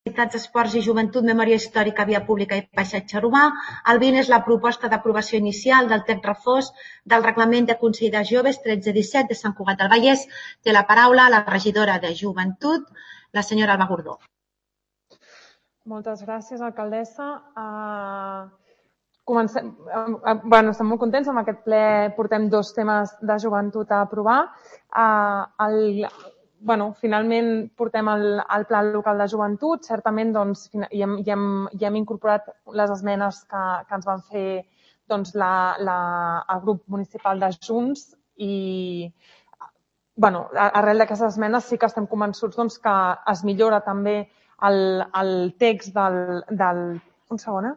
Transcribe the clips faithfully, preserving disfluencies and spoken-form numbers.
Entitats, Esports i Joventut, Memòria Històrica, Via Pública i Paisatge Urbà. El vint és la proposta d'aprovació inicial del text refós del Reglament de Consell de Joves tretze disset de Sant Cugat del Vallès. Té la paraula la regidora de Joventut, la senyora Alba Gordó. Moltes gràcies, alcaldessa. Uh, comencem, uh, bueno, estem molt contents. En aquest ple portem dos temes de joventut a aprovar. Uh, el... Bueno, finalment portem el, el Pla Local de Joventut. Certament doncs, hi, hem, hi, hem, hi hem incorporat les esmenes que, que ens van fer doncs, la, la, el grup municipal de Junts i bueno, arrel d'aquestes esmenes sí que estem convençuts doncs, que es millora també el, el text del, del... Un segon, eh?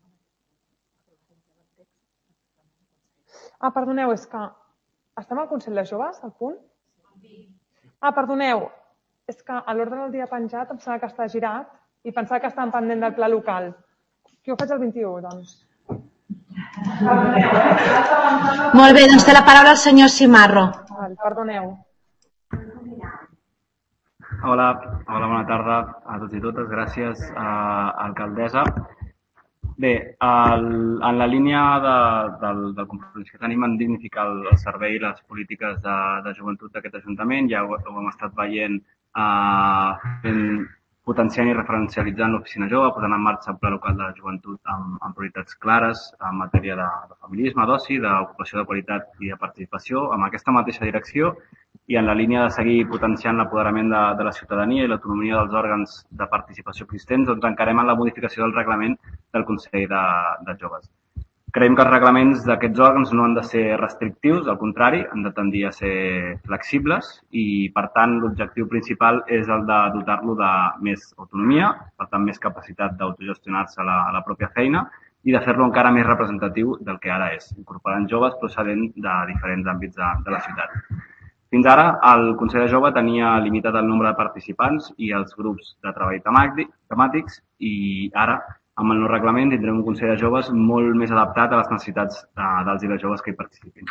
Ah, perdoneu, és que estem al Consell de Joves, al punt? Ah, perdoneu, és que a l'ordre del dia penjat em sembla que està girat i pensava que estava pendent del pla local. Jo ho faig el vint-i-u, doncs. Molt bé, doncs té la paraula el senyor Cimarro. Perdoneu. Hola, hola, bona tarda a tots i totes. Gràcies, alcaldessa. Bé, el, en la línia de, del, del compromís que tenim en dignificar el, el servei i les polítiques de, de joventut d'aquest Ajuntament, ja ho, ho hem estat veient eh, fent, potenciant i referencialitzant l'Oficina Jove, posant en marxa el Pla Local de Joventut amb, amb prioritats clares en matèria de, de feminisme, d'oci, d'ocupació de qualitat i de participació, amb aquesta mateixa direcció i en la línia de seguir potenciant l'apoderament de, de la ciutadania i l'autonomia dels òrgans de participació existents, doncs encarem en la modificació del reglament del Consell de, de Joves. Creiem que els reglaments d'aquests òrgans no han de ser restrictius, al contrari, han de tendir a ser flexibles i, per tant, l'objectiu principal és el de dotar-lo de més autonomia, per tant, més capacitat d'autogestionar-se la, la pròpia feina i de fer-lo encara més representatiu del que ara és, incorporant joves procedents de diferents àmbits de, de la ciutat. Fins ara, el Consell de Jove tenia limitat el nombre de participants i els grups de treball temàtics i ara, amb el nou reglament, tindrem un Consell de Joves molt més adaptat a les necessitats dels i les joves que hi participin.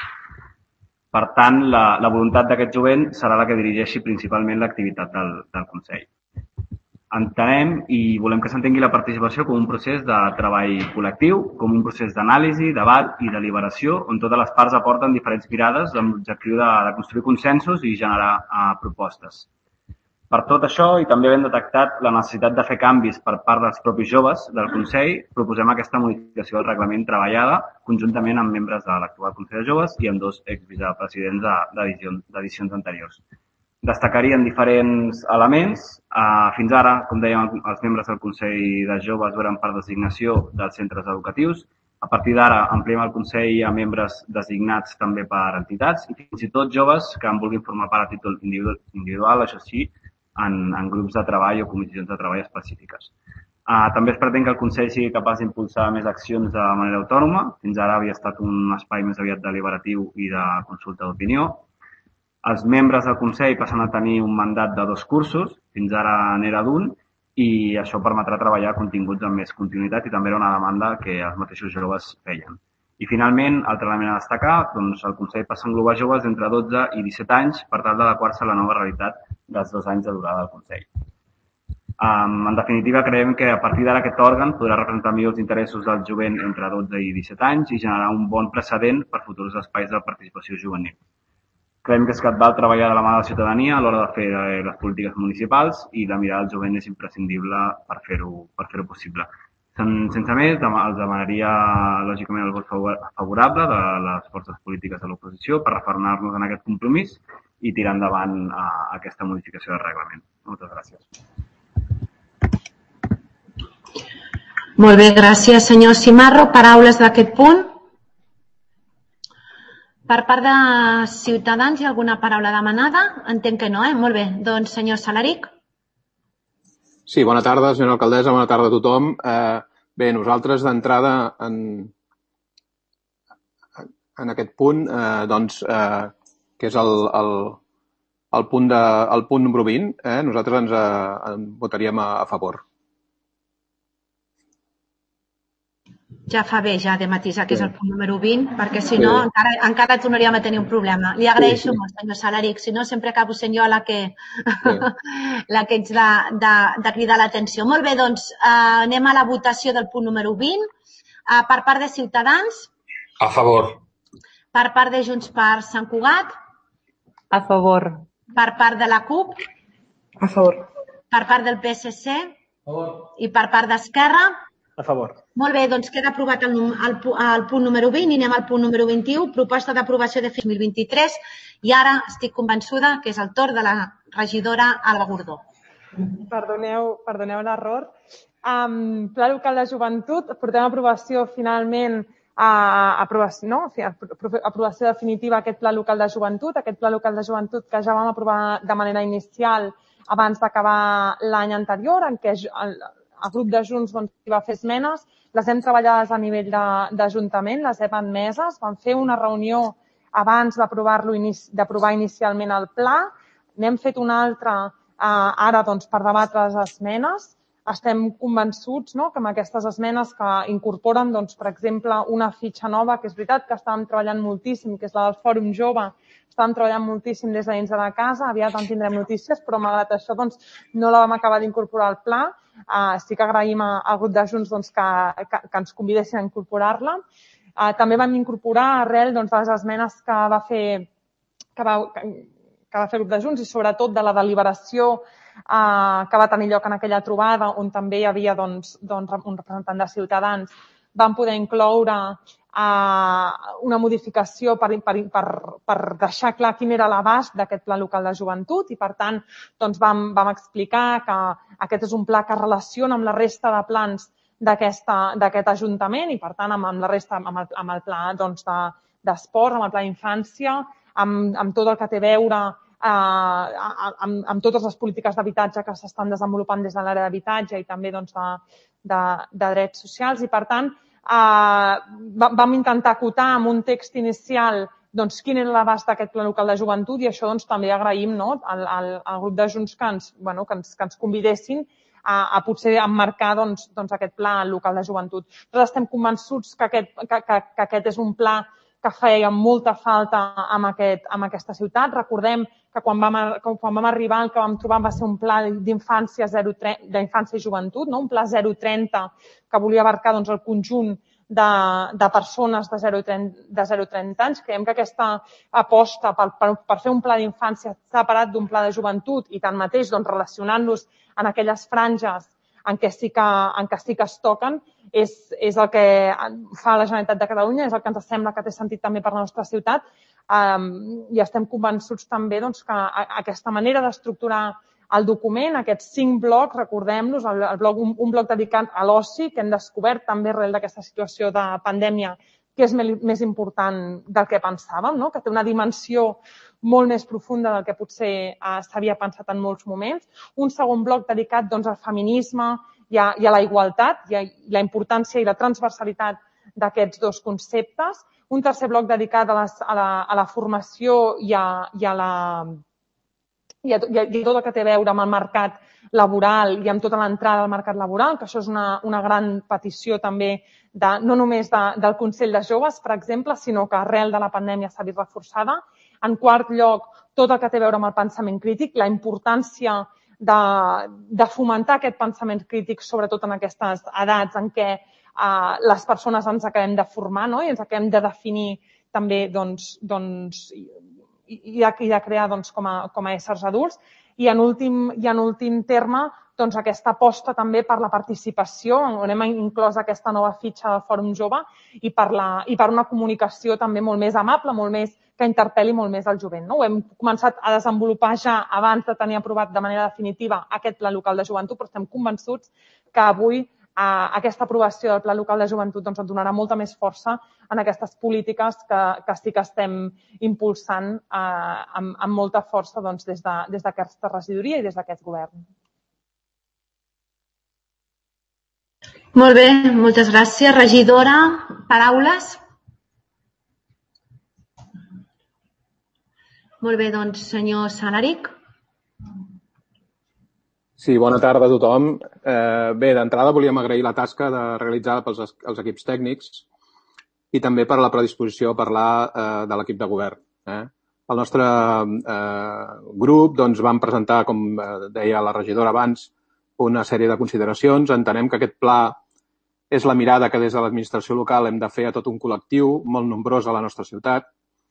Per tant, la, la voluntat d'aquest jovent serà la que dirigeixi principalment l'activitat del, del Consell. Entenem i volem que s'entengui la participació com un procés de treball col·lectiu, com un procés d'anàlisi, debat i deliberació, on totes les parts aporten diferents mirades amb l'objectiu de, de construir consensos i generar uh, propostes. Per tot això, i també havent detectat la necessitat de fer canvis per part dels propis joves del Consell, proposem aquesta modificació del reglament treballada conjuntament amb membres de l'actual Consell de Joves i amb dos exvicepresidents d'edicions anteriors. Destacarien diferents elements. Fins ara, com dèiem, els membres del Consell de Joves eren per designació dels centres educatius. A partir d'ara, ampliem el Consell a membres designats també per entitats i fins i tot joves que en vulguin formar part a títol individual, això sí, en, en grups de treball o comissions de treball específiques. Uh, també es pretén que el Consell sigui capaç d'impulsar més accions de manera autònoma. Fins ara havia estat un espai més aviat deliberatiu i de consulta d'opinió. Els membres del Consell passen a tenir un mandat de dos cursos, fins ara n'era d'un, i això permetrà treballar continguts amb més continuïtat i també era una demanda que els mateixos joves feien. I finalment, altre element a destacar, doncs el Consell passa a englobar joves d'entre dotze i disset anys per tal d'adequar-se a la nova realitat dels dos anys de durada del Consell. Um, en definitiva, creiem que a partir d'ara aquest òrgan podrà representar millor els interessos del jovent entre dotze i disset anys i generar un bon precedent per futurs espais de participació juvenil. Creiem que és cabdal treballar de la mà de la ciutadania a l'hora de fer les polítiques municipals i la mirada del jovent és imprescindible per fer-ho per fer-ho possible. Sense més, els demanaria lògicament el vot favorable de les forces polítiques de l'oposició per refermar-nos en aquest compromís i tirar endavant aquesta modificació del reglament. Moltes gràcies. Molt bé, gràcies, senyor Cimarro. Paraules d'aquest punt? Per part de Ciutadans, hi ha alguna paraula demanada? Entenc que no, eh? Molt bé. Doncs, senyor Salaric. Sí, bona tarda, senyora alcaldessa, bona tarda a tothom. Eh, bé, nosaltres d'entrada en, en aquest punt, eh, doncs, eh, que és el, el, el, punt de, el punt número vint, eh, nosaltres ens eh, en votaríem a, a favor. Ja fa bé ja de matisar que és el punt número vint, perquè si no encara, encara tornaríem a tenir un problema. Li agraeixo molt, senyor Salaric, si no sempre acabo sent jo la que, la que ets de, de, de cridar l'atenció. Molt bé, doncs eh, anem a la votació del punt número vint. Eh, per part de Ciutadans? A favor. Per part de Junts per Sant Cugat? A favor. Per part de la CUP? A favor. Per part del P S C? A favor. I per part d'Esquerra? A favor. Molt bé, doncs queda aprovat el, el, el punt número vint i anem al punt número vint-i-u, proposta d'aprovació de dos mil vint-i-tres, i ara estic convençuda que és el torn de la regidora Alba Gordó. Perdoneu, perdoneu l'error. Um, Pla local de joventut, portem a aprovació finalment a aprovació, no? aprovació definitiva aquest Pla local de joventut, aquest Pla local de joventut que ja vam aprovar de manera inicial abans d'acabar l'any anterior, en què el, el grup de Junts doncs, va fer esmenes, les hem treballades a nivell d'Ajuntament, les hem admeses, vam fer una reunió abans d'aprovar-lo d'aprovar inicialment el pla, n'hem fet una altra eh, ara doncs, per debatre les esmenes. Estem convençuts no, que amb aquestes esmenes que incorporen, doncs, per exemple, una fitxa nova, que és veritat que estàvem treballant moltíssim, que és la del Fòrum Jove, estàvem treballant moltíssim des de dins de la casa, aviat en tindrem notícies, però malgrat això doncs, no la vam acabar d'incorporar al pla. Uh, sí que agraïm al grup de Junts doncs, que, que, que ens convidessin a incorporar-la. Uh, també vam incorporar arrel doncs, les esmenes que va fer que va, que, que va fer el grup de Junts i sobretot de la deliberació Uh, que va tenir lloc en aquella trobada on també hi havia doncs, doncs, un representant de Ciutadans, vam poder incloure uh, una modificació per, per, per, per deixar clar quin era l'abast d'aquest pla local de joventut i, per tant, doncs, vam, vam explicar que aquest és un pla que es relaciona amb la resta de plans d'aquest Ajuntament i, per tant, amb, amb la resta, amb el, amb el pla doncs, d'esport, amb el pla d'infància, amb, amb tot el que té a veure Uh, amb, amb totes les polítiques d'habitatge que s'estan desenvolupant des de l'àrea d'habitatge i també doncs, de, de, de drets socials. I, per tant, uh, vam intentar acotar amb un text inicial doncs, quin era l'abast d'aquest pla local de joventut i això doncs, també agraïm no, al, al, al grup de Junts que ens, bueno, que ens, que ens convidessin a, a potser emmarcar doncs, doncs, aquest pla local de joventut. Nosaltres estem convençuts que aquest, que, que, que aquest és un pla que feia molta falta amb, aquest, amb aquesta ciutat. Recordem que quan vam, quan vam arribar el que vam trobar va ser un pla d'infància d'infància i joventut, no? Un pla zero trenta que volia abarcar doncs, el conjunt de, de persones de zero a trenta anys. Creiem que aquesta aposta per, per, per fer un pla d'infància separat d'un pla de joventut i tanmateix doncs, relacionant-los en aquelles franges en què sí que, en què sí que es toquen, és, és el que fa la Generalitat de Catalunya, és el que ens sembla que té sentit també per la nostra ciutat um, i estem convençuts també doncs, que aquesta manera d'estructurar el document, aquests cinc blocs, recordem-nos, el, el bloc, un, un bloc dedicat a l'oci, que hem descobert també arrel d'aquesta situació de pandèmia, que és més important del que pensàvem, no? Que té una dimensió molt més profunda del que potser eh, s'havia pensat en molts moments. Un segon bloc dedicat doncs, al feminisme i a, i a la igualtat i a la importància i la transversalitat d'aquests dos conceptes. Un tercer bloc dedicat a, les, a, la, a la formació i a, i a la i a, i a tot el que té a veure amb el mercat laboral i amb tota l'entrada al mercat laboral, que això és una, una gran petició també de, no només de, del Consell de Joves, per exemple, sinó que arrel de la pandèmia s'ha vist reforçada. En quart lloc, tot el que té a veure amb el pensament crític, la importància de, de fomentar aquest pensament crític, sobretot en aquestes edats en què eh, les persones ens acabem de formar, no? I ens acabem de definir també doncs, doncs, i, i, de, i de crear doncs, com, a, com a éssers adults. I en últim, i en últim terme, doncs, aquesta aposta també per la participació, on hem inclòs aquesta nova fitxa del Fòrum Jove i per, la, i per una comunicació també molt més amable, molt més que interpel·li molt més el jovent. No? Ho hem començat a desenvolupar ja abans de tenir aprovat de manera definitiva aquest Pla Local de Joventut, però estem convençuts que avui eh, aquesta aprovació del Pla Local de Joventut doncs, ens donarà molta més força en aquestes polítiques que, que sí que estem impulsant eh, amb, amb molta força doncs, des de, des d'aquesta regidoria i des d'aquest govern. Molt bé, moltes gràcies. Regidora, paraules? Molt bé, doncs, senyor Salaric. Sí, bona tarda a tothom. Eh, bé, d'entrada volíem agrair la tasca de, realitzada pels els equips tècnics i també per la predisposició a parlar eh, de l'equip de govern. Eh? El nostre eh, grup doncs, vam presentar, com deia la regidora abans, una sèrie de consideracions. Entenem que aquest pla és la mirada que des de l'administració local hem de fer a tot un col·lectiu molt nombrós a la nostra ciutat.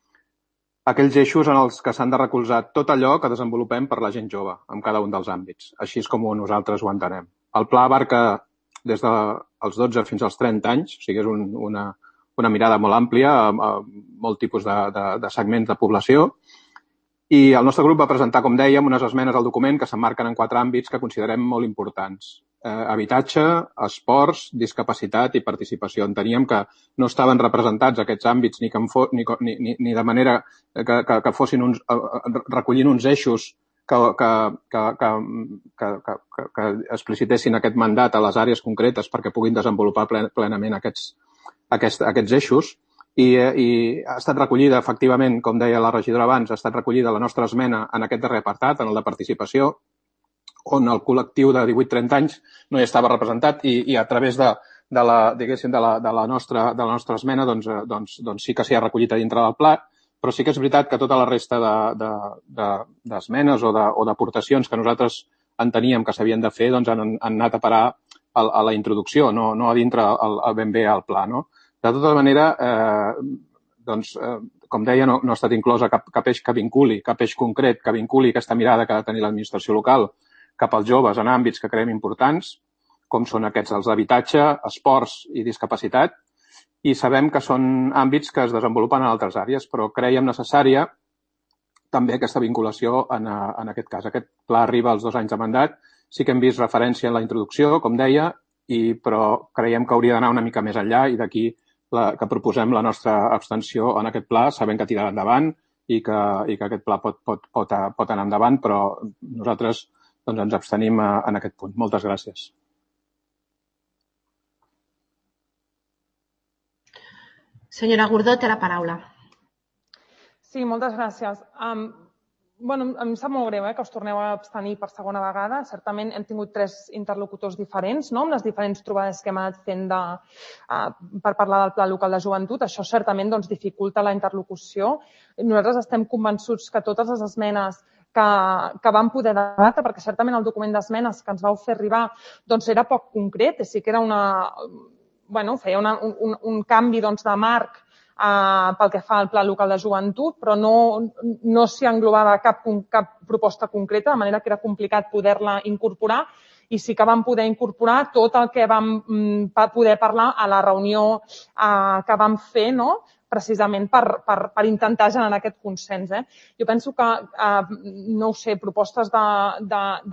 Aquells eixos en els que s'han de recolzar tot allò que desenvolupem per la gent jove, en cada un dels àmbits. Així és com nosaltres ho entenem. El pla abarca des dels dotze fins als trenta anys, o sigui, és un, una, una mirada molt àmplia, a, a molt tipus de, de, de segments de població. I el nostre grup va presentar, com dèiem, unes esmenes al document que s'emmarquen en quatre àmbits que considerem molt importants. Eh, habitatge, esports, discapacitat i participació. Enteníem que no estaven representats aquests àmbits ni, que fo, ni, ni, ni de manera que, que, que fossin uns, recollint uns eixos que, que, que, que, que, que, que explicitessin aquest mandat a les àrees concretes perquè puguin desenvolupar plen, plenament aquests, aquests, aquests eixos. I, i ha estat recollida, efectivament, com deia la regidora abans, ha estat recollida la nostra esmena en aquest darrer apartat, en el de participació, on el col·lectiu de divuit a trenta anys no hi estava representat i, i a través de, de, la, diguéssim, de, la, de, la nostra, de la nostra esmena doncs, doncs, doncs sí que s'hi ha recollit a dintre del pla, però sí que és veritat que tota la resta d'esmenes de, de, de, o d'aportacions que nosaltres enteníem que s'havien de fer doncs han, han anat a parar a, a la introducció, no, no a dintre el, el ben bé al pla, no? De tota manera, eh, doncs, eh, com deia, no, no ha estat inclosa cap, cap eix que vinculi, cap eix concret que vinculi aquesta mirada que ha de tenir l'administració local cap als joves en àmbits que creiem importants, com són aquests els d'habitatge, esports i discapacitat, i sabem que són àmbits que es desenvolupen en altres àrees, però creiem necessària també aquesta vinculació en, en aquest cas. Aquest pla arriba als dos anys de mandat, sí que hem vist referència en la introducció, com deia, i, però creiem que hauria d'anar una mica més enllà i d'aquí la, que proposem la nostra abstenció en aquest pla, sabent que tirarà endavant i que, i que aquest pla pot, pot, pot, pot anar endavant, però nosaltres doncs, ens abstenim en aquest punt. Moltes gràcies. Senyora Gordó, té la paraula. Sí, moltes gràcies. Um, bueno, em sap molt greu eh, que us torneu a abstenir per segona vegada. Certament hem tingut tres interlocutors diferents, no?, amb les diferents trobades que hem anat fent de, uh, per parlar del Pla Local de Joventut. Això certament doncs, dificulta la interlocució. Nosaltres estem convençuts que totes les esmenes que, que vam poder debatre, perquè certament el document d'esmenes que ens vau fer arribar doncs, era poc concret, sí que era una, bueno, feia una, un, un canvi doncs, de marc Uh, pel que fa al Pla Local de Joventut, però no, no s'hi englobava cap, cap proposta concreta, de manera que era complicat poder-la incorporar i sí que vam poder incorporar tot el que vam mm, poder parlar a la reunió uh, que vam fer, no?, precisament per, per, per intentar generar aquest consens. Eh? Jo penso que, uh, no ho sé, propostes d'esports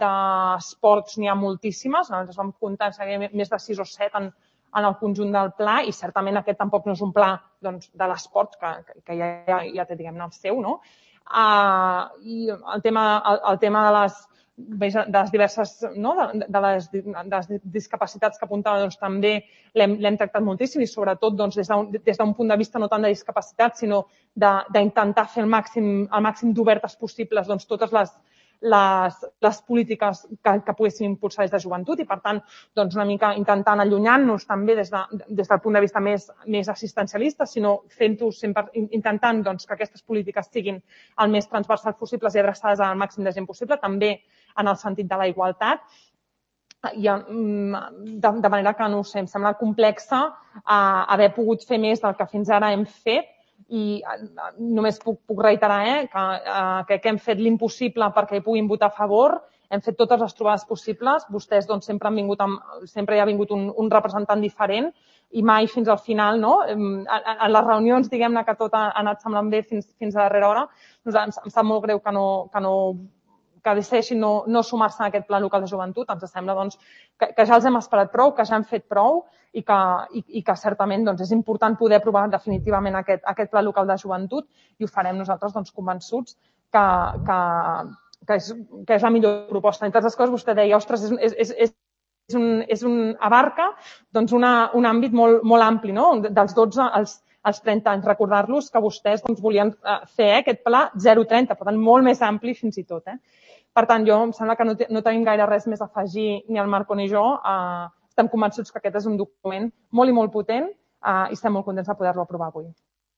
de, de n'hi ha moltíssimes, ens vam comptar més de sis o set en en el conjunt del pla i certament aquest tampoc no és un pla doncs, de l'esport que, que ja, ja té diguem-ne el seu, no? Uh, I el tema, el, el tema de les, de les diverses, no? de, de, les, de les discapacitats que apuntava doncs, també l'hem tractat moltíssim i sobretot doncs, des d'un punt de vista no tant de discapacitat sinó d'intentar fer el màxim, el màxim d'obertes possibles doncs, totes les Les, les polítiques que, que poguéssim impulsar des de joventut i, per tant, doncs una mica intentant allunyant-nos també des, de, des del punt de vista més, més assistencialista, sinó fent-ho sempre, intentant doncs, que aquestes polítiques siguin el més transversals possibles i adreçades al màxim de gent possible, també en el sentit de la igualtat. I, de, de manera que, no ho sé, em sembla complexa eh, haver pogut fer més del que fins ara hem fet i només puc, puc reiterar eh, que, eh, que hem fet l'impossible perquè hi puguin votar a favor, hem fet totes les trobades possibles, vostès doncs, sempre, han vingut amb, sempre hi ha vingut un, un representant diferent i mai fins al final, no? En, en les reunions, diguem-ne que tot ha anat semblant bé fins, fins a darrera hora, ens, em sap molt greu que no, que no que decideixin no, no sumar-se a aquest Pla Local de Joventut. Ens sembla doncs, que, que ja els hem esperat prou, que ja hem fet prou i que, i, i que certament doncs, és important poder aprovar definitivament aquest, aquest Pla Local de Joventut i ho farem nosaltres doncs, convençuts que, que, que, és, que és la millor proposta. Entre altres coses, vostè deia, ostres, és, és, és, és, un, és un abarca doncs, una, un àmbit molt, molt ampli, no? Dels dotze als, als trenta anys. Recordar-los que vostès doncs, volien fer eh, aquest pla zero trenta, per tant, molt més ampli fins i tot. Eh? Per tant, jo em sembla que no, no tenim gaire res més a afegir, ni el Marco ni jo. Uh, estem convençuts que aquest és un document molt i molt potent uh, i estem molt contents de poder-lo aprovar avui.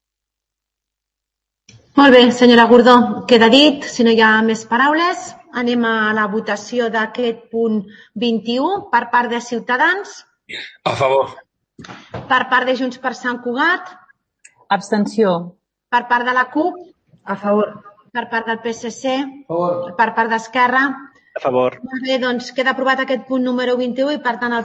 Molt bé, senyora Gordó, queda dit. Si no hi ha més paraules, anem a la votació d'aquest punt vint-i-u per part de Ciutadans. A favor. Per part de Junts per Sant Cugat. Abstenció. Per part de la CUP. A favor. Per part del P S C. A favor. Per part d'Esquerra. A favor. Molt bé, doncs queda aprovat aquest punt número vint-i-u i per tant el